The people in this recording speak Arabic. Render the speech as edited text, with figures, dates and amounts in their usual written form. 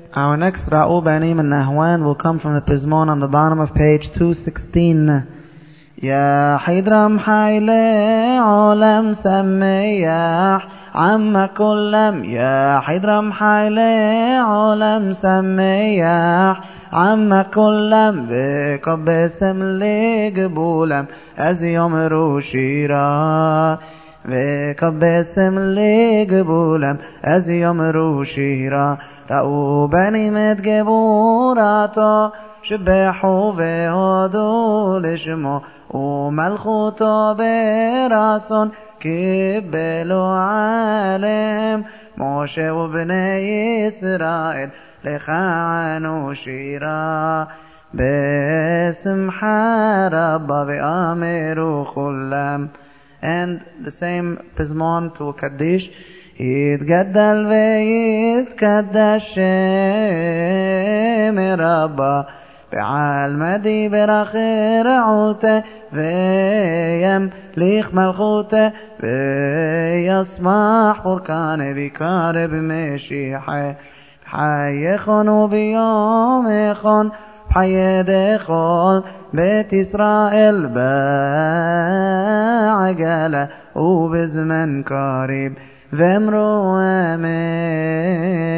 Our next Ra'u Banim and Nahwan will come from the Pizmon on the bottom of page 216. يا حيدرم حيلي علم سميح عم كلم يا حيدرم حيلي علم سميح عم كلم بكب اسم لي قبولم از يوم روشيرا بكب اسم لي قبولم از يوم روشيرا رأو بني متقبوراتو شبحوا وهدوا لشمو وملخوتو براسون كبلوا عالم موشى وبني إسرائيل لخانوا شيرا باسم حربا بأمروا خلم. And the same Pizmon to Kaddish. يتجدل ويتكدش مربا بعالمدي براخير عوته ويم ليخ ملخوته ويصمح بركان بكار بمشيحه بحيخون وبيومخون بحي دخول بيت إسرائيل بعجلة وبزمن قريب وامرو امين.